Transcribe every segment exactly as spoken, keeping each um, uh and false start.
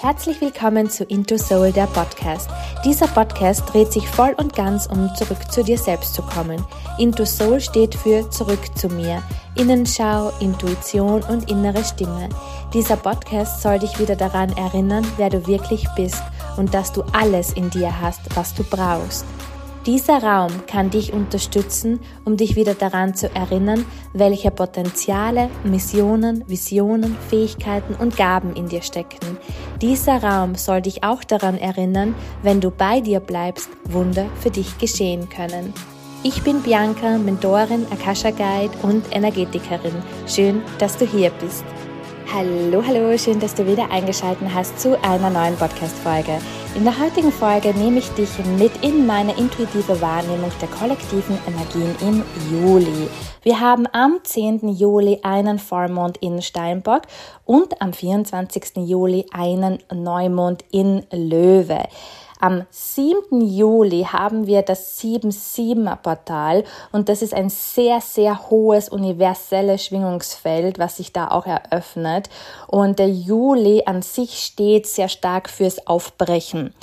Herzlich willkommen zu Into Soul, der Podcast. Dieser Podcast dreht sich voll und ganz um zurück zu dir selbst zu kommen. Into Soul steht für zurück zu mir. Innenschau, Intuition und innere Stimme. Dieser Podcast soll dich wieder daran erinnern, wer du wirklich bist und dass du alles in dir hast, was du brauchst. Dieser Raum kann dich unterstützen, um dich wieder daran zu erinnern, welche Potenziale, Missionen, Visionen, Fähigkeiten und Gaben in dir stecken. Dieser Raum soll dich auch daran erinnern, wenn du bei dir bleibst, Wunder für dich geschehen können. Ich bin Bianca, Mentorin, Akasha Guide und Energetikerin. Schön, dass du hier bist. Hallo, hallo, schön, dass du wieder eingeschaltet hast zu einer neuen Podcast-Folge. In der heutigen Folge nehme ich dich mit in meine intuitive Wahrnehmung der kollektiven Energien im Juli. Wir haben am zehnten Juli einen Vollmond in Steinbock und am vierundzwanzigsten Juli einen Neumond in Löwe. Am siebten Juli haben wir das sieben sieben Portal und das ist ein sehr, sehr hohes universelles Schwingungsfeld, was sich da auch eröffnet. Und der Juli an sich steht sehr stark fürs Aufbrechen,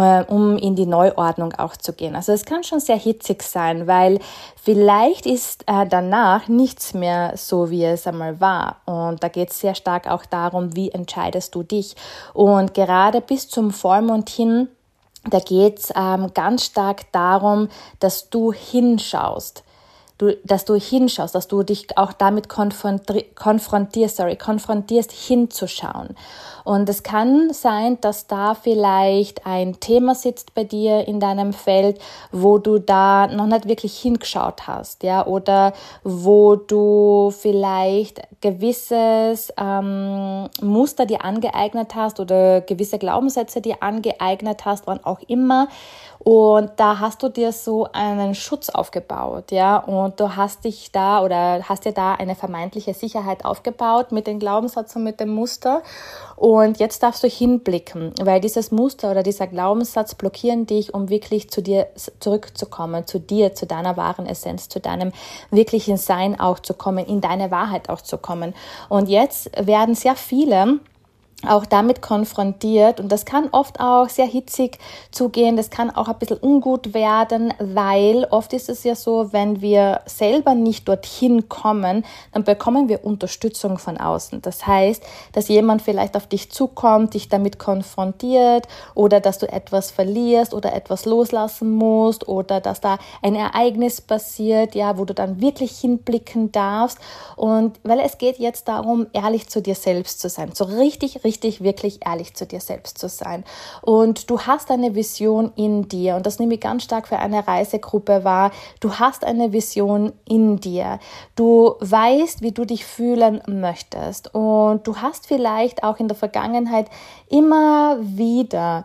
um in die Neuordnung auch zu gehen. Also es kann schon sehr hitzig sein, weil vielleicht ist äh, danach nichts mehr so, wie es einmal war. Und da geht es sehr stark auch darum, wie entscheidest du dich. Und gerade bis zum Vollmond hin, da geht's ähm, ganz stark darum, dass du hinschaust, du, dass du hinschaust, dass du dich auch damit konfronti- konfrontierst, sorry, konfrontierst, hinzuschauen. Und es kann sein, dass da vielleicht ein Thema sitzt bei dir in deinem Feld, wo du da noch nicht wirklich hingeschaut hast, ja, oder wo du vielleicht gewisses ähm, Muster dir angeeignet hast oder gewisse Glaubenssätze dir angeeignet hast, wann auch immer. Und da hast du dir so einen Schutz aufgebaut, ja, und du hast dich da oder hast dir da eine vermeintliche Sicherheit aufgebaut mit dem Glaubenssatz und mit dem Muster. Und jetzt darfst du hinblicken, weil dieses Muster oder dieser Glaubenssatz blockieren dich, um wirklich zu dir zurückzukommen, zu dir, zu deiner wahren Essenz, zu deinem wirklichen Sein auch zu kommen, in deine Wahrheit auch zu kommen. Und jetzt werden sehr viele auch damit konfrontiert und das kann oft auch sehr hitzig zugehen, das kann auch ein bisschen ungut werden, weil oft ist es ja so, wenn wir selber nicht dorthin kommen, dann bekommen wir Unterstützung von außen. Das heißt, dass jemand vielleicht auf dich zukommt, dich damit konfrontiert oder dass du etwas verlierst oder etwas loslassen musst oder dass da ein Ereignis passiert, ja, wo du dann wirklich hinblicken darfst. Und weil es geht jetzt darum, ehrlich zu dir selbst zu sein, so richtig, richtig Richtig, wirklich ehrlich zu dir selbst zu sein. Und du hast eine Vision in dir und das nehme ich ganz stark für eine Reisegruppe wahr. Du hast eine Vision in dir. Du weißt, wie du dich fühlen möchtest und du hast vielleicht auch in der Vergangenheit immer wieder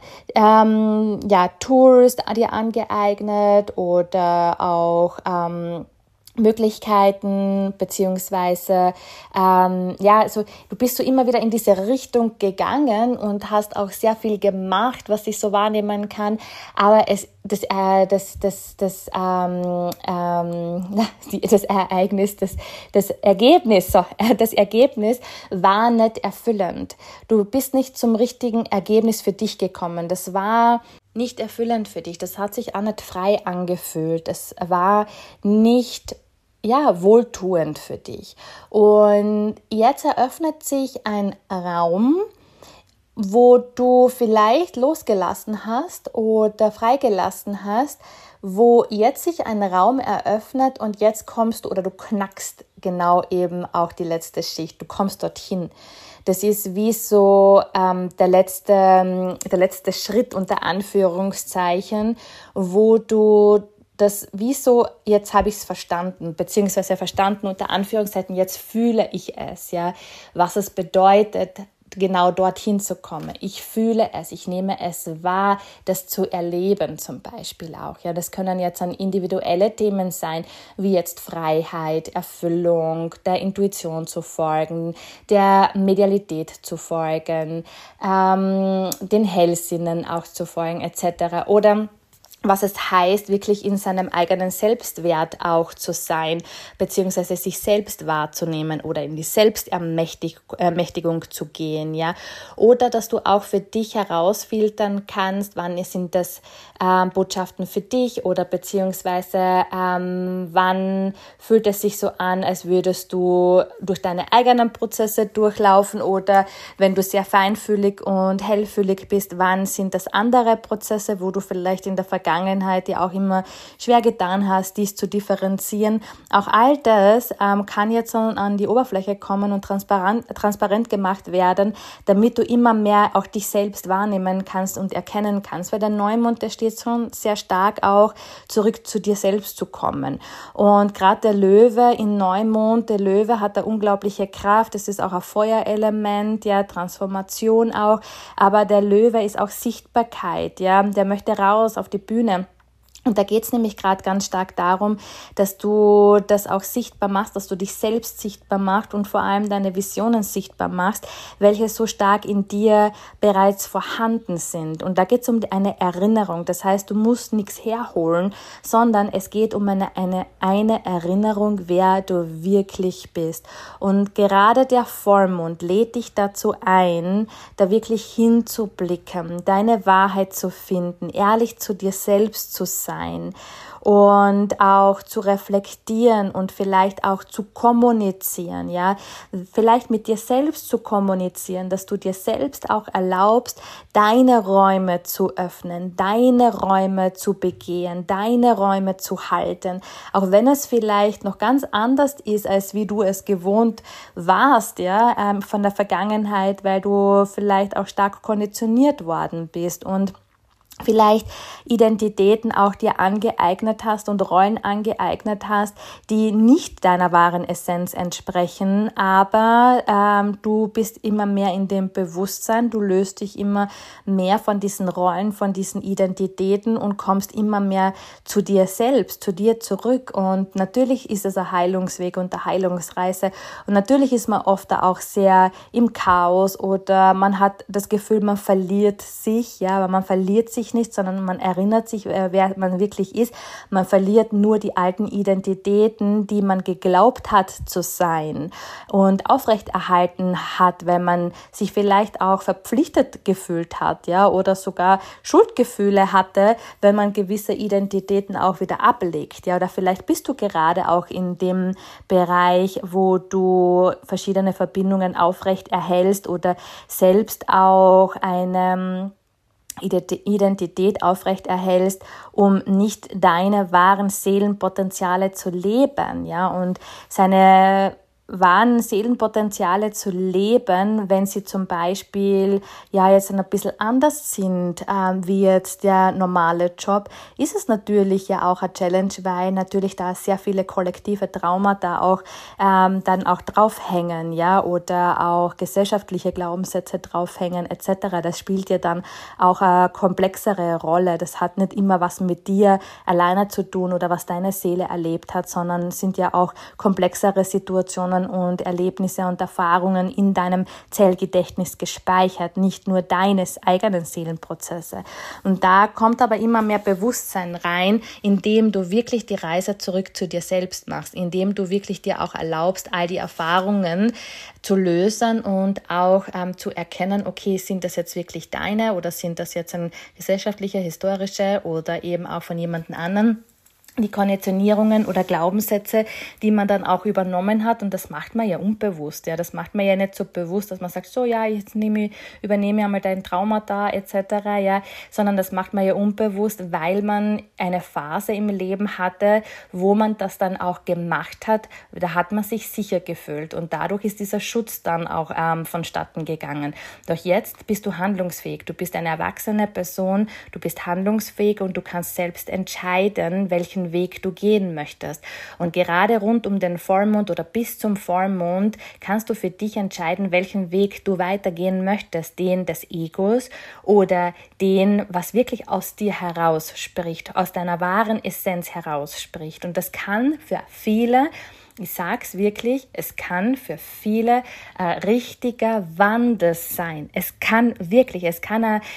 ähm, ja, Tours dir angeeignet oder auch ähm, Möglichkeiten, beziehungsweise, ähm, ja, also du bist so immer wieder in diese Richtung gegangen und hast auch sehr viel gemacht, was ich so wahrnehmen kann, aber es, das, äh, das, das, das, ähm, ähm, das Ereignis, das, das Ergebnis, so, das Ergebnis war nicht erfüllend. Du bist nicht zum richtigen Ergebnis für dich gekommen. Das war nicht erfüllend für dich. Das hat sich auch nicht frei angefühlt. Es war nicht ja, wohltuend für dich. Und jetzt eröffnet sich ein Raum, wo du vielleicht losgelassen hast oder freigelassen hast, wo jetzt sich ein Raum eröffnet und jetzt kommst du oder du knackst genau eben auch die letzte Schicht. Du kommst dorthin. Das ist wie so ähm, der letzte, der letzte Schritt unter Anführungszeichen, wo du das wie so, jetzt habe ich es verstanden, beziehungsweise verstanden unter Anführungszeichen, jetzt fühle ich es, ja, was es bedeutet, genau dorthin zu kommen. Ich fühle es, ich nehme es wahr, das zu erleben zum Beispiel auch. Ja, das können jetzt dann individuelle Themen sein, wie jetzt Freiheit, Erfüllung, der Intuition zu folgen, der Medialität zu folgen, ähm, den Hellsinnen auch zu folgen et cetera. Oder was es heißt, wirklich in seinem eigenen Selbstwert auch zu sein, beziehungsweise sich selbst wahrzunehmen oder in die Selbstermächtigung zu gehen, ja. Oder dass du auch für dich herausfiltern kannst, wann sind das ähm, Botschaften für dich oder beziehungsweise ähm, wann fühlt es sich so an, als würdest du durch deine eigenen Prozesse durchlaufen, oder wenn du sehr feinfühlig und hellfühlig bist, wann sind das andere Prozesse, wo du vielleicht in der Vergangenheit dir auch immer schwer getan hast, dies zu differenzieren. Auch all das ähm, kann jetzt an die Oberfläche kommen und transparent, transparent gemacht werden, damit du immer mehr auch dich selbst wahrnehmen kannst und erkennen kannst, weil der Neumond, der steht schon sehr stark auch, zurück zu dir selbst zu kommen. Und gerade der Löwe in Neumond, der Löwe hat eine unglaubliche Kraft, das ist auch ein Feuerelement, ja, Transformation auch, aber der Löwe ist auch Sichtbarkeit, ja, der möchte raus auf die Bühne. Und da geht es nämlich gerade ganz stark darum, dass du das auch sichtbar machst, dass du dich selbst sichtbar machst und vor allem deine Visionen sichtbar machst, welche so stark in dir bereits vorhanden sind. Und da geht es um eine Erinnerung. Das heißt, du musst nichts herholen, sondern es geht um eine, eine, eine Erinnerung, wer du wirklich bist. Und gerade der Vollmond lädt dich dazu ein, da wirklich hinzublicken, deine Wahrheit zu finden, ehrlich zu dir selbst zu sein. Und auch zu reflektieren und vielleicht auch zu kommunizieren, ja, vielleicht mit dir selbst zu kommunizieren, dass du dir selbst auch erlaubst, deine Räume zu öffnen, deine Räume zu begehen, deine Räume zu halten, auch wenn es vielleicht noch ganz anders ist, als wie du es gewohnt warst, ja, ähm, von der Vergangenheit, weil du vielleicht auch stark konditioniert worden bist und vielleicht Identitäten auch dir angeeignet hast und Rollen angeeignet hast, die nicht deiner wahren Essenz entsprechen, aber ähm, du bist immer mehr in dem Bewusstsein, du löst dich immer mehr von diesen Rollen, von diesen Identitäten und kommst immer mehr zu dir selbst, zu dir zurück. Und natürlich ist es ein Heilungsweg und eine Heilungsreise und natürlich ist man oft auch sehr im Chaos oder man hat das Gefühl, man verliert sich, ja, aber man verliert sich nicht, sondern man erinnert sich, wer man wirklich ist. Man verliert nur die alten Identitäten, die man geglaubt hat zu sein und aufrechterhalten hat, wenn man sich vielleicht auch verpflichtet gefühlt hat, ja, oder sogar Schuldgefühle hatte, wenn man gewisse Identitäten auch wieder ablegt, ja, oder vielleicht bist du gerade auch in dem Bereich, wo du verschiedene Verbindungen aufrecht erhältst oder selbst auch eine Identität aufrecht erhältst, um nicht deine wahren Seelenpotenziale zu leben, ja, und seine wahren Seelenpotenziale zu leben, wenn sie zum Beispiel ja jetzt ein bisschen anders sind ähm, wie jetzt der normale Job, ist es natürlich ja auch eine Challenge, weil natürlich da sehr viele kollektive Traumata auch ähm, dann auch draufhängen, ja, oder auch gesellschaftliche Glaubenssätze draufhängen et cetera. Das spielt ja dann auch eine komplexere Rolle. Das hat nicht immer was mit dir alleine zu tun oder was deine Seele erlebt hat, sondern sind ja auch komplexere Situationen und Erlebnisse und Erfahrungen in deinem Zellgedächtnis gespeichert, nicht nur deines eigenen Seelenprozesse. Und da kommt aber immer mehr Bewusstsein rein, indem du wirklich die Reise zurück zu dir selbst machst, indem du wirklich dir auch erlaubst, all die Erfahrungen zu lösen und auch ähm, zu erkennen, okay, sind das jetzt wirklich deine oder sind das jetzt ein gesellschaftliche, historische oder eben auch von jemandem anderen? Die Konditionierungen oder Glaubenssätze, die man dann auch übernommen hat, und das macht man ja unbewusst, ja, das macht man ja nicht so bewusst, dass man sagt, so ja, jetzt nehme, übernehme einmal dein Traumata et cetera, ja, sondern das macht man ja unbewusst, weil man eine Phase im Leben hatte, wo man das dann auch gemacht hat, da hat man sich sicher gefühlt und dadurch ist dieser Schutz dann auch ähm, vonstatten gegangen. Doch jetzt bist du handlungsfähig, du bist eine erwachsene Person, du bist handlungsfähig und du kannst selbst entscheiden, welchen Weg du gehen möchtest. Und gerade rund um den Vollmond oder bis zum Vollmond kannst du für dich entscheiden, welchen Weg du weitergehen möchtest, den des Egos oder den, was wirklich aus dir herausspricht, aus deiner wahren Essenz herausspricht. Und das kann für viele, ich sag's wirklich, es kann für viele äh, richtiger Wandel sein. Es kann wirklich, es kann ein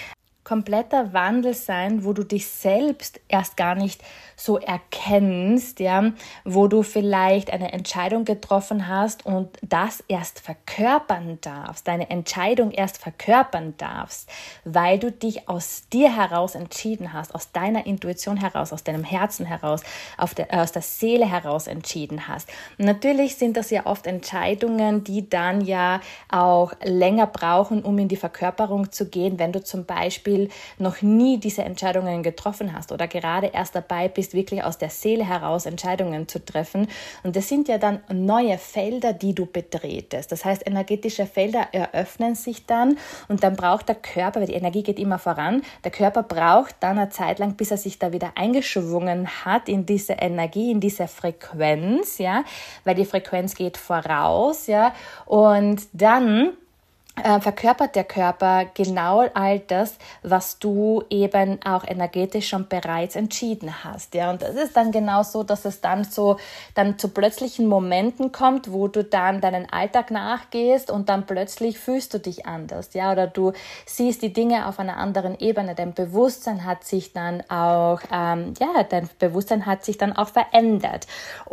kompletter Wandel sein, wo du dich selbst erst gar nicht so erkennst, ja, wo du vielleicht eine Entscheidung getroffen hast und das erst verkörpern darfst, deine Entscheidung erst verkörpern darfst, weil du dich aus dir heraus entschieden hast, aus deiner Intuition heraus, aus deinem Herzen heraus, auf der, aus der Seele heraus entschieden hast. Und natürlich sind das ja oft Entscheidungen, die dann ja auch länger brauchen, um in die Verkörperung zu gehen, wenn du zum Beispiel noch nie diese Entscheidungen getroffen hast oder gerade erst dabei bist, wirklich aus der Seele heraus Entscheidungen zu treffen. Und das sind ja dann neue Felder, die du betretest. Das heißt, energetische Felder eröffnen sich dann und dann braucht der Körper, weil die Energie geht immer voran, der Körper braucht dann eine Zeit lang, bis er sich da wieder eingeschwungen hat in diese Energie, in diese Frequenz, ja, weil die Frequenz geht voraus, ja, und dann Äh, verkörpert der Körper genau all das, was du eben auch energetisch schon bereits entschieden hast. Ja? Und das ist dann genau so, dass es dann so dann zu plötzlichen Momenten kommt, wo du dann deinen Alltag nachgehst und dann plötzlich fühlst du dich anders. Ja? Oder du siehst die Dinge auf einer anderen Ebene. Dein Bewusstsein hat sich dann auch, ähm, ja, dein Bewusstsein hat sich dann auch verändert.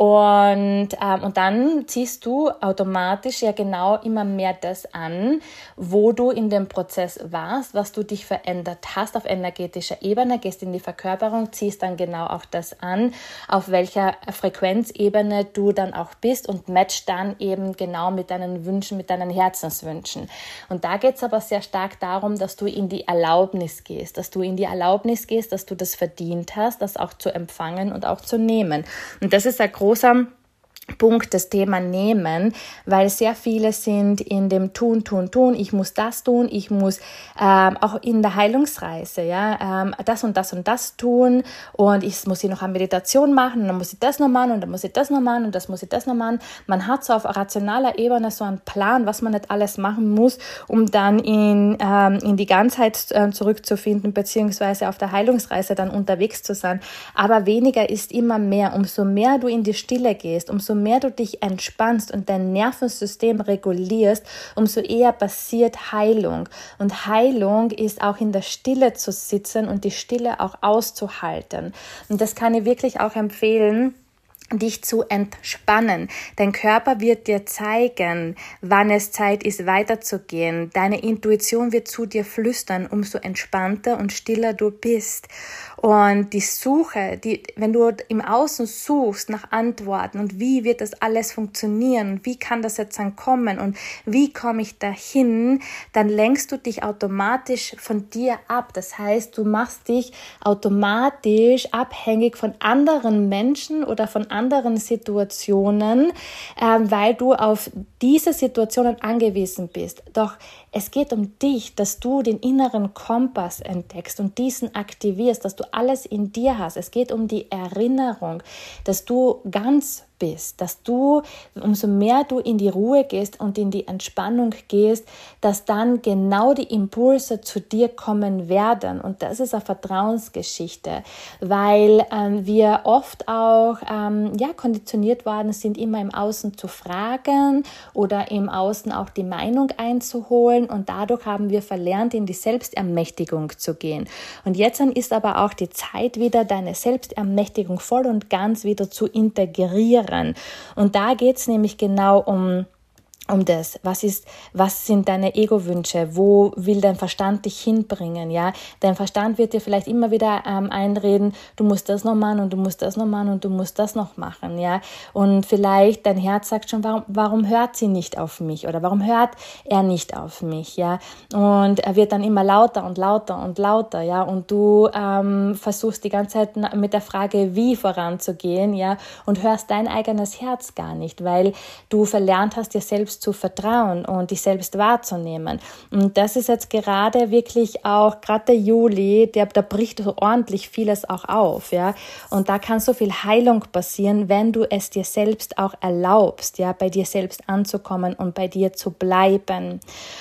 Und, ähm, und dann ziehst du automatisch ja genau immer mehr das an, wo du in dem Prozess warst, was du dich verändert hast auf energetischer Ebene, gehst in die Verkörperung, ziehst dann genau auch das an, auf welcher Frequenzebene du dann auch bist und matcht dann eben genau mit deinen Wünschen, mit deinen Herzenswünschen. Und da geht es aber sehr stark darum, dass du in die Erlaubnis gehst, dass du in die Erlaubnis gehst, dass du das verdient hast, das auch zu empfangen und auch zu nehmen. Und das ist ein großer Punkt, das Thema Nehmen, weil sehr viele sind in dem Tun, Tun, Tun, ich muss das tun, ich muss ähm, auch in der Heilungsreise, ja, ähm, das und das und das tun und ich muss hier noch eine Meditation machen und dann muss ich das noch machen und dann muss ich das noch machen und das muss ich das noch machen. Man hat so auf rationaler Ebene so einen Plan, was man nicht alles machen muss, um dann in, ähm, in die Ganzheit äh, zurückzufinden, beziehungsweise auf der Heilungsreise dann unterwegs zu sein. Aber weniger ist immer mehr. Umso mehr du in die Stille gehst, umso mehr du dich entspannst und dein Nervensystem regulierst, umso eher passiert Heilung. Und Heilung ist auch in der Stille zu sitzen und die Stille auch auszuhalten. Und das kann ich wirklich auch empfehlen, dich zu entspannen. Dein Körper wird dir zeigen, wann es Zeit ist, weiterzugehen. Deine Intuition wird zu dir flüstern, umso entspannter und stiller du bist. Und die Suche, die, wenn du im Außen suchst nach Antworten und wie wird das alles funktionieren und wie kann das jetzt dann kommen und wie komme ich dahin, dann lenkst du dich automatisch von dir ab. Das heißt, du machst dich automatisch abhängig von anderen Menschen oder von anderen Situationen, äh, weil du auf diese Situationen angewiesen bist. Doch es geht um dich, dass du den inneren Kompass entdeckst und diesen aktivierst, dass du alles in dir hast. Es geht um die Erinnerung, dass du ganz bist, dass du, umso mehr du in die Ruhe gehst und in die Entspannung gehst, dass dann genau die Impulse zu dir kommen werden. Und das ist eine Vertrauensgeschichte, weil ähm, wir oft auch ähm, ja, konditioniert worden sind, immer im Außen zu fragen oder im Außen auch die Meinung einzuholen. Und dadurch haben wir verlernt, in die Selbstermächtigung zu gehen. Und jetzt ist aber auch die Zeit wieder, deine Selbstermächtigung voll und ganz wieder zu integrieren. Und da geht es nämlich genau um um das, was ist, was sind deine Ego-Wünsche, wo will dein Verstand dich hinbringen, ja, dein Verstand wird dir vielleicht immer wieder ähm, einreden, du musst das noch machen und du musst das noch machen und du musst das noch machen, ja, und vielleicht dein Herz sagt schon, warum, warum hört sie nicht auf mich oder warum hört er nicht auf mich, ja, und er wird dann immer lauter und lauter und lauter, ja, und du ähm, versuchst die ganze Zeit mit der Frage, wie voranzugehen, ja, und hörst dein eigenes Herz gar nicht, weil du verlernt hast, dir selbst zu vertrauen und dich selbst wahrzunehmen. Und das ist jetzt gerade wirklich auch, gerade der Juli, der, da bricht so ordentlich vieles auch auf, ja. Und da kann so viel Heilung passieren, wenn du es dir selbst auch erlaubst, ja, bei dir selbst anzukommen und bei dir zu bleiben.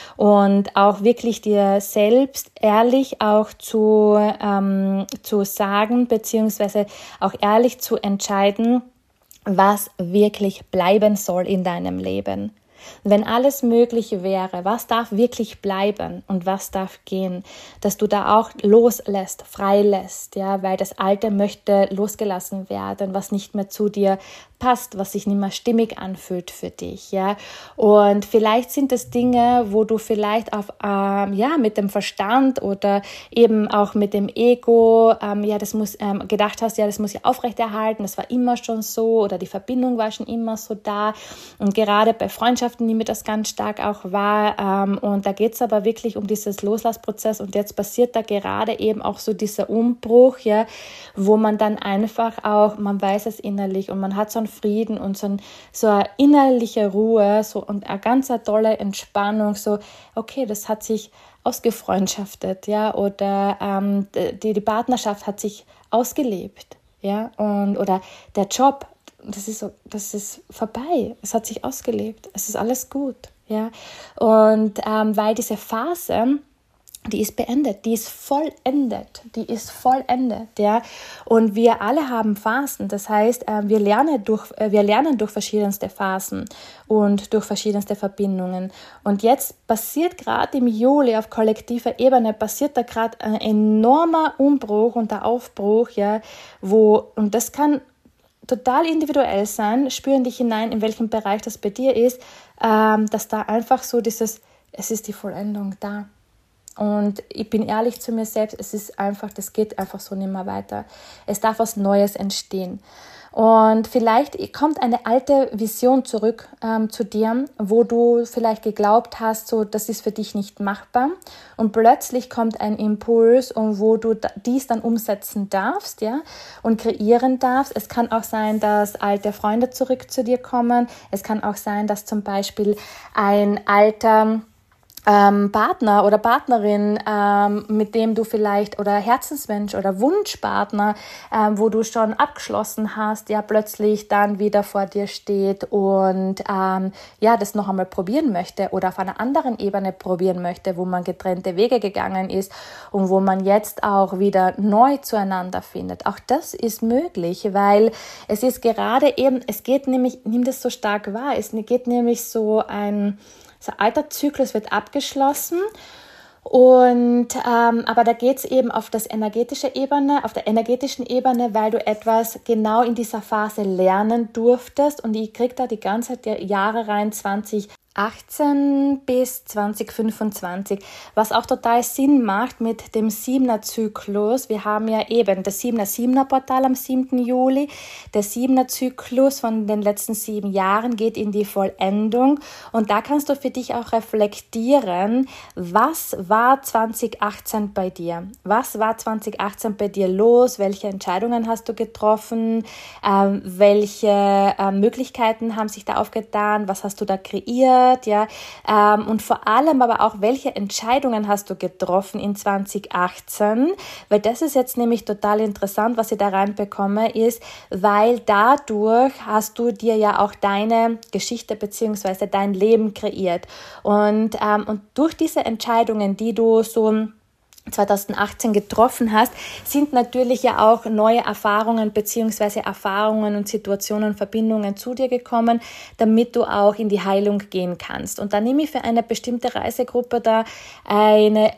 Und auch wirklich dir selbst ehrlich auch zu, ähm, zu sagen, beziehungsweise auch ehrlich zu entscheiden, was wirklich bleiben soll in deinem Leben. Wenn alles möglich wäre, was darf wirklich bleiben und was darf gehen, dass du da auch loslässt, freilässt, ja, weil das Alte möchte losgelassen werden, was nicht mehr zu dir passt, was sich nicht mehr stimmig anfühlt für dich, ja. Und vielleicht sind es Dinge, wo du vielleicht auf, ähm, ja, mit dem Verstand oder eben auch mit dem Ego, ähm, ja, das muss, ähm, gedacht hast, ja, das muss ich aufrechterhalten, das war immer schon so oder die Verbindung war schon immer so da. Und gerade bei Freundschaften nehme ich das ganz stark auch wahr. Ähm, und da geht es aber wirklich um dieses Loslassprozess und jetzt passiert da gerade eben auch so dieser Umbruch, ja, wo man dann einfach auch, man weiß es innerlich und man hat so Frieden und so, ein, so eine innerliche Ruhe so und eine ganz eine tolle Entspannung, so okay, das hat sich ausgefreundschaftet, ja, oder ähm, die, die Partnerschaft hat sich ausgelebt, ja, und oder der Job, das ist so, das ist vorbei, es hat sich ausgelebt, es ist alles gut, ja, und ähm, weil diese Phase, die ist beendet, die ist vollendet, die ist vollendet, ja. Und wir alle haben Phasen, das heißt, wir lernen durch, wir lernen durch verschiedenste Phasen und durch verschiedenste Verbindungen. Und jetzt passiert gerade im Juli auf kollektiver Ebene, passiert da gerade ein enormer Umbruch und der Aufbruch, ja, wo, und das kann total individuell sein, spüren dich hinein, in welchem Bereich das bei dir ist, ähm, dass da einfach so dieses, es ist die Vollendung da. Und ich bin ehrlich zu mir selbst, es ist einfach, das geht einfach so nicht mehr weiter. Es darf was Neues entstehen. Und vielleicht kommt eine alte Vision zurück ähm, zu dir, wo du vielleicht geglaubt hast, so, das ist für dich nicht machbar. Und plötzlich kommt ein Impuls, und wo du da, dies dann umsetzen darfst, ja, und kreieren darfst. Es kann auch sein, dass alte Freunde zurück zu dir kommen. Es kann auch sein, dass zum Beispiel ein alter Ähm, Partner oder Partnerin, ähm, mit dem du vielleicht, oder Herzensmensch oder Wunschpartner, ähm, wo du schon abgeschlossen hast, ja, plötzlich dann wieder vor dir steht und ähm, ja, das noch einmal probieren möchte oder auf einer anderen Ebene probieren möchte, wo man getrennte Wege gegangen ist und wo man jetzt auch wieder neu zueinander findet. Auch das ist möglich, weil es ist gerade eben, es geht nämlich, nimm das so stark wahr, es geht nämlich so ein So ein alter Zyklus wird abgeschlossen und ähm, aber da geht es eben auf das energetische Ebene, auf der energetischen Ebene, weil du etwas genau in dieser Phase lernen durftest und ich kriege da die ganze Zeit Jahre rein, zwanzig achtzehn bis zwanzig fünfundzwanzig, was auch total Sinn macht mit dem Siebener Zyklus. Wir haben ja eben das Siebener Siebener Portal am siebten Juli. Der Siebener Zyklus von den letzten sieben Jahren geht in die Vollendung und da kannst du für dich auch reflektieren, was war zwanzig achtzehn bei dir? Was war zwanzig achtzehn bei dir los? Welche Entscheidungen hast du getroffen? Ähm, welche äh, Möglichkeiten haben sich da aufgetan? Was hast du da kreiert? Ja, ähm, und vor allem aber auch, welche Entscheidungen hast du getroffen in zwanzig achtzehn, weil das ist jetzt nämlich total interessant, was ich da reinbekomme, ist, weil dadurch hast du dir ja auch deine Geschichte beziehungsweise dein Leben kreiert und, ähm, und durch diese Entscheidungen, die du so zwanzig achtzehn getroffen hast, sind natürlich ja auch neue Erfahrungen beziehungsweise Erfahrungen und Situationen, Verbindungen zu dir gekommen, damit du auch in die Heilung gehen kannst. Und da nehme ich für eine bestimmte Reisegruppe da eine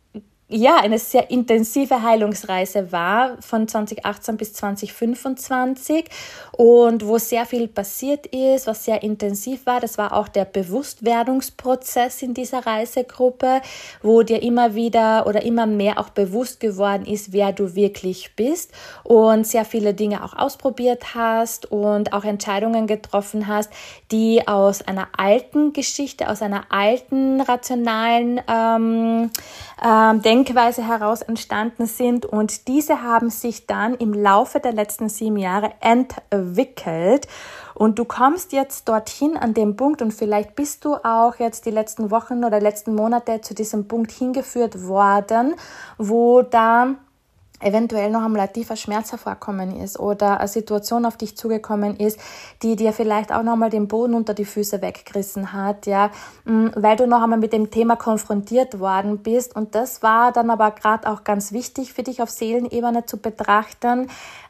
ja, eine sehr intensive Heilungsreise war von zwanzig achtzehn bis zwanzig fünfundzwanzig und wo sehr viel passiert ist, was sehr intensiv war. Das war auch der Bewusstwerdungsprozess in dieser Reisegruppe, wo dir immer wieder oder immer mehr auch bewusst geworden ist, wer du wirklich bist und sehr viele Dinge auch ausprobiert hast und auch Entscheidungen getroffen hast, die aus einer alten Geschichte, aus einer alten rationalen ähm, ähm, Denkweise heraus entstanden sind und diese haben sich dann im Laufe der letzten sieben Jahre entwickelt und du kommst jetzt dorthin an dem Punkt und vielleicht bist du auch jetzt die letzten Wochen oder letzten Monate zu diesem Punkt hingeführt worden, wo da eventuell noch einmal ein tiefer Schmerz hervorkommen ist oder eine Situation auf dich zugekommen ist, die dir vielleicht auch noch einmal den Boden unter die Füße weggerissen hat, ja, weil du noch einmal mit dem Thema konfrontiert worden bist. Und das war dann aber gerade auch ganz wichtig für dich auf Seelenebene zu betrachten,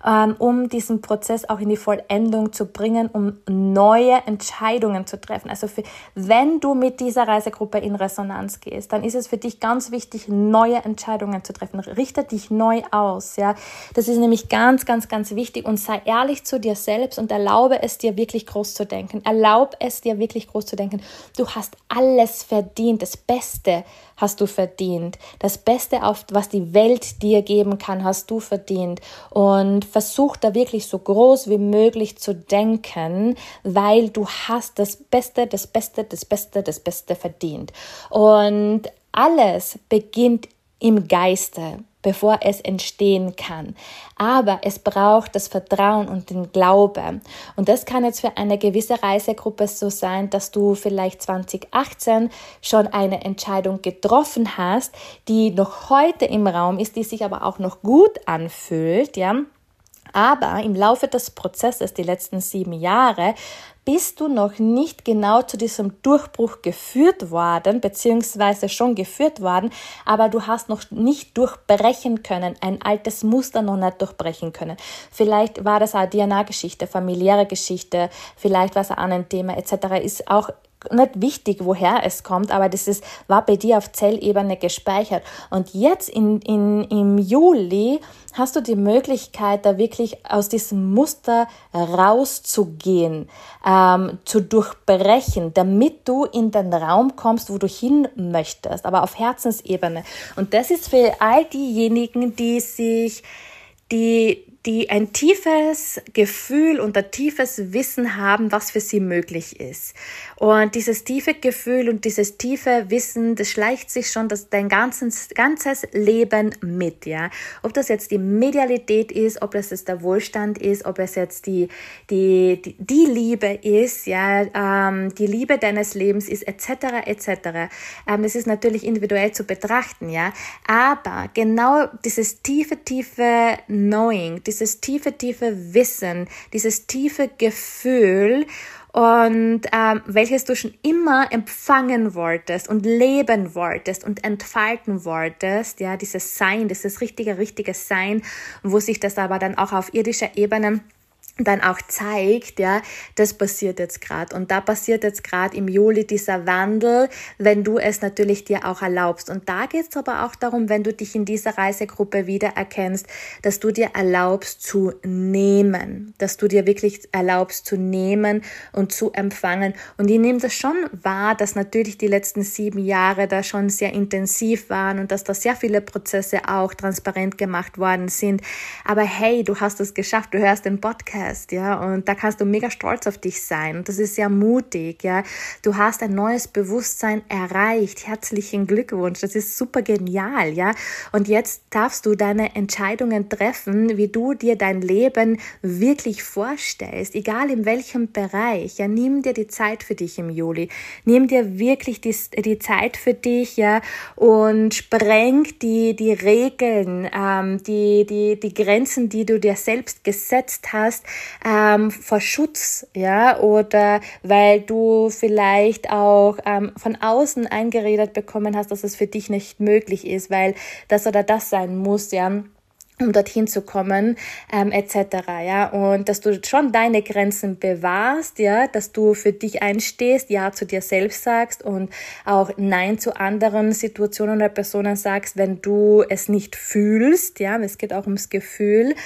um diesen Prozess auch in die Vollendung zu bringen, um neue Entscheidungen zu treffen. Also für, wenn du mit dieser Reisegruppe in Resonanz gehst, dann ist es für dich ganz wichtig, neue Entscheidungen zu treffen. Richte dich neu aus, ja. Das ist nämlich ganz, ganz, ganz wichtig und sei ehrlich zu dir selbst und erlaube es dir wirklich groß zu denken. Erlaub es dir wirklich groß zu denken. Du hast alles verdient. Das Beste hast du verdient. Das Beste, auf was die Welt dir geben kann, hast du verdient. Und versuch da wirklich so groß wie möglich zu denken, weil du hast das Beste, das Beste, das Beste, das Beste verdient. Und alles beginnt im Geiste, bevor es entstehen kann. Aber es braucht das Vertrauen und den Glauben. Und das kann jetzt für eine gewisse Reisegruppe so sein, dass du vielleicht zwanzig achtzehn schon eine Entscheidung getroffen hast, die noch heute im Raum ist, die sich aber auch noch gut anfühlt, ja. Aber im Laufe des Prozesses, die letzten sieben Jahre, bist du noch nicht genau zu diesem Durchbruch geführt worden, beziehungsweise schon geführt worden, aber du hast noch nicht durchbrechen können, ein altes Muster noch nicht durchbrechen können. Vielleicht war das eine D N A-Geschichte, familiäre Geschichte, vielleicht war es ein anderes Thema et cetera. Ist auch nicht wichtig, woher es kommt, aber das ist, war bei dir auf Zellebene gespeichert. Und jetzt in, in, im Juli hast du die Möglichkeit, da wirklich aus diesem Muster rauszugehen, ähm, zu durchbrechen, damit du in den Raum kommst, wo du hin möchtest, aber auf Herzensebene. Und das ist für all diejenigen, die sich, die die ein tiefes Gefühl und ein tiefes Wissen haben, was für sie möglich ist. Und dieses tiefe Gefühl und dieses tiefe Wissen, das schleicht sich schon das dein ganzes, ganzes Leben mit, ja. Ob das jetzt die Medialität ist, ob das jetzt der Wohlstand ist, ob es jetzt die, die, die, die Liebe ist, ja, ähm, die Liebe deines Lebens ist, et cetera, et cetera. Ähm, das ist natürlich individuell zu betrachten, ja. Aber genau dieses tiefe, tiefe Knowing, dieses tiefe, tiefe Wissen, dieses tiefe Gefühl und ähm, welches du schon immer empfangen wolltest und leben wolltest und entfalten wolltest, ja, dieses Sein, dieses richtige, richtige Sein, wo sich das aber dann auch auf irdischer Ebene dann auch zeigt, ja, das passiert jetzt gerade. Und da passiert jetzt gerade im Juli dieser Wandel, wenn du es natürlich dir auch erlaubst. Und da geht es aber auch darum, wenn du dich in dieser Reisegruppe wiedererkennst, dass du dir erlaubst zu nehmen, dass du dir wirklich erlaubst zu nehmen und zu empfangen. Und ich nehme das schon wahr, dass natürlich die letzten sieben Jahre da schon sehr intensiv waren und dass da sehr viele Prozesse auch transparent gemacht worden sind. Aber hey, du hast es geschafft, du hörst den Podcast, ja, und da kannst du mega stolz auf dich sein. Und das ist sehr mutig, ja. Du hast ein neues Bewusstsein erreicht. Herzlichen Glückwunsch. Das ist super genial, ja. Und jetzt darfst du deine Entscheidungen treffen, wie du dir dein Leben wirklich vorstellst, egal in welchem Bereich. Ja, nimm dir die Zeit für dich im Juli. Nimm dir wirklich die, die Zeit für dich, ja, und spreng die, die Regeln, ähm, die, die, die Grenzen, die du dir selbst gesetzt hast, Ähm, vor Schutz, ja, oder weil du vielleicht auch ähm, von außen eingeredet bekommen hast, dass es für dich nicht möglich ist, weil das oder das sein muss, ja, um dorthin zu kommen, ähm, et cetera, ja, und dass du schon deine Grenzen bewahrst, ja, dass du für dich einstehst, ja zu dir selbst sagst und auch Nein zu anderen Situationen oder Personen sagst, wenn du es nicht fühlst, ja, es geht auch ums Gefühl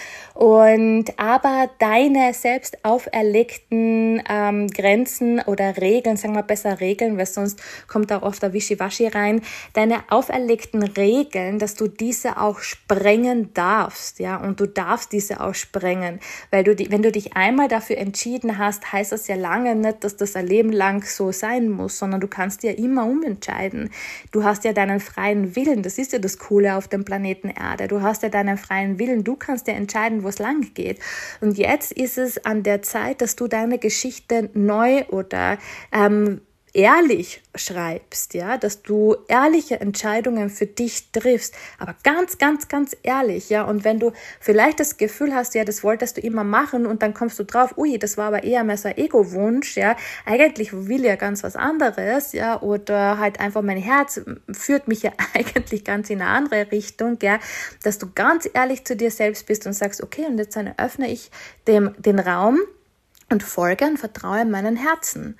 und aber deine selbst auferlegten ähm, Grenzen oder Regeln, sagen wir besser Regeln, weil sonst kommt da oft der Wischiwaschi rein, deine auferlegten Regeln, dass du diese auch sprengen darfst, ja, und du darfst diese auch sprengen, weil du die, wenn du dich einmal dafür entschieden hast, heißt das ja lange nicht, dass das ein Leben lang so sein muss, sondern du kannst ja immer umentscheiden. Du hast ja deinen freien Willen, das ist ja das Coole auf dem Planeten Erde, du hast ja deinen freien Willen, du kannst ja entscheiden, wo es lang geht. Und jetzt ist es an der Zeit, dass du deine Geschichte neu oder ähm, ehrlich schreibst, ja, dass du ehrliche Entscheidungen für dich triffst, aber ganz, ganz, ganz ehrlich, ja, und wenn du vielleicht das Gefühl hast, ja, das wolltest du immer machen und dann kommst du drauf, ui, das war aber eher mehr so ein Ego-Wunsch, ja, eigentlich will ich ja ganz was anderes, ja, oder halt einfach mein Herz führt mich ja eigentlich ganz in eine andere Richtung, ja, dass du ganz ehrlich zu dir selbst bist und sagst, okay, und jetzt öffne ich dem den Raum und folge und vertraue meinem Herzen.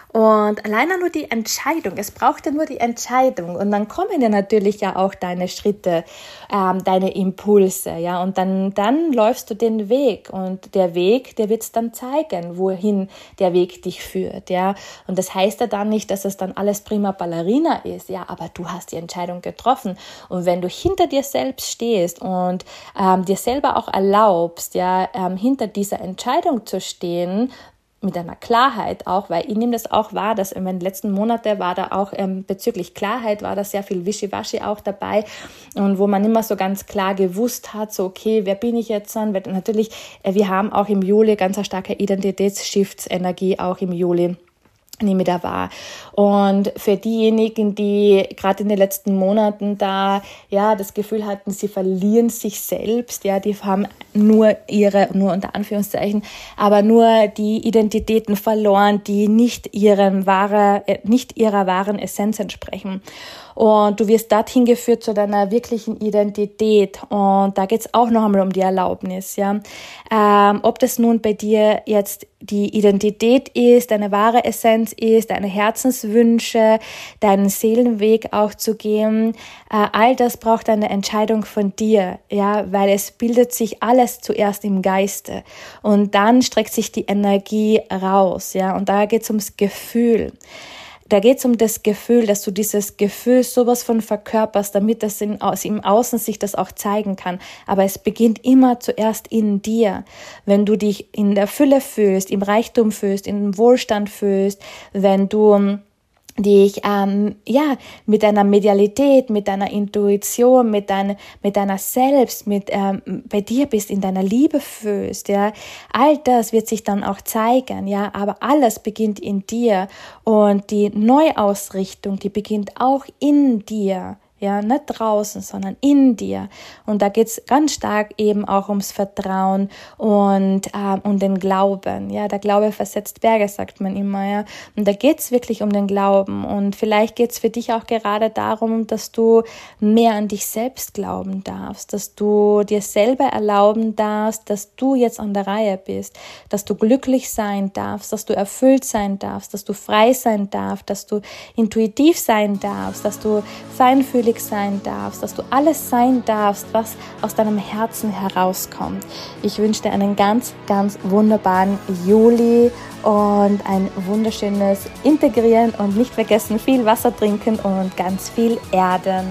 Und alleine nur die Entscheidung, es braucht ja nur die Entscheidung und dann kommen ja natürlich ja auch deine Schritte, ähm, deine Impulse, ja, und dann, dann läufst du den Weg und der Weg, der wird es dann zeigen, wohin der Weg dich führt, ja, und das heißt ja dann nicht, dass es dann alles prima ballerina ist, ja, aber du hast die Entscheidung getroffen und wenn du hinter dir selbst stehst und ähm, dir selber auch erlaubst, ja, ähm, hinter dieser Entscheidung zu stehen, mit einer Klarheit auch, weil ich nehme das auch wahr, dass in den letzten Monaten war da auch ähm, bezüglich Klarheit war da sehr viel Wischiwaschi auch dabei und wo man immer so ganz klar gewusst hat, so okay, wer bin ich jetzt dann? Weil natürlich, äh, wir haben auch im Juli ganz eine starke Identitätsschiffsenergie auch im Juli. Nehme da wahr. Und für diejenigen, die gerade in den letzten Monaten da ja das Gefühl hatten, sie verlieren sich selbst, ja, die haben nur ihre, nur unter Anführungszeichen, aber nur die Identitäten verloren, die nicht ihrem wahre, nicht ihrer wahren Essenz entsprechen. Und du wirst dorthin geführt zu deiner wirklichen Identität. Und da geht's auch noch einmal um die Erlaubnis, ja. Ähm, ob das nun bei dir jetzt die Identität ist, deine wahre Essenz ist, deine Herzenswünsche, deinen Seelenweg auch zu gehen, äh, all das braucht eine Entscheidung von dir, ja, weil es bildet sich alles zuerst im Geiste und dann streckt sich die Energie raus, ja, und da geht's ums Gefühl. Da geht es um das Gefühl, dass du dieses Gefühl sowas von verkörperst, damit das in, im Außen sich das auch zeigen kann. Aber es beginnt immer zuerst in dir. Wenn du dich in der Fülle fühlst, im Reichtum fühlst, im Wohlstand fühlst, wenn du dich ähm, ja mit deiner Medialität, mit deiner Intuition, mit deiner mit deiner Selbst, mit ähm, bei dir bist, in deiner Liebe fühlst, ja, all das wird sich dann auch zeigen, ja, aber alles beginnt in dir und die Neuausrichtung, die beginnt auch in dir. Ja, nicht draußen, sondern in dir. Und da geht's ganz stark eben auch ums Vertrauen und ähm, um den Glauben. Ja, der Glaube versetzt Berge, sagt man immer. Ja, und da geht's wirklich um den Glauben. Und vielleicht geht's für dich auch gerade darum, dass du mehr an dich selbst glauben darfst, dass du dir selber erlauben darfst, dass du jetzt an der Reihe bist, dass du glücklich sein darfst, dass du erfüllt sein darfst, dass du frei sein darfst, dass du intuitiv sein darfst, dass du feinfühlig sein darfst, dass du alles sein darfst, was aus deinem Herzen herauskommt. Ich wünsche dir einen ganz, ganz wunderbaren Juli und ein wunderschönes Integrieren und nicht vergessen, viel Wasser trinken und ganz viel erden.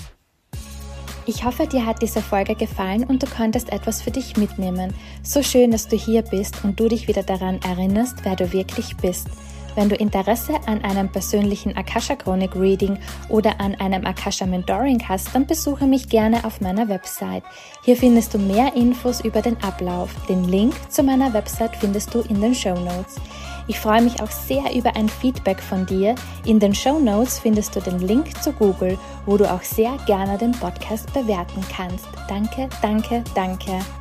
Ich hoffe, dir hat diese Folge gefallen und du konntest etwas für dich mitnehmen. So schön, dass du hier bist und du dich wieder daran erinnerst, wer du wirklich bist. Wenn du Interesse an einem persönlichen Akasha-Chronik-Reading oder an einem Akasha-Mentoring hast, dann besuche mich gerne auf meiner Website. Hier findest du mehr Infos über den Ablauf. Den Link zu meiner Website findest du in den Shownotes. Ich freue mich auch sehr über ein Feedback von dir. In den Shownotes findest du den Link zu Google, wo du auch sehr gerne den Podcast bewerten kannst. Danke, danke, danke.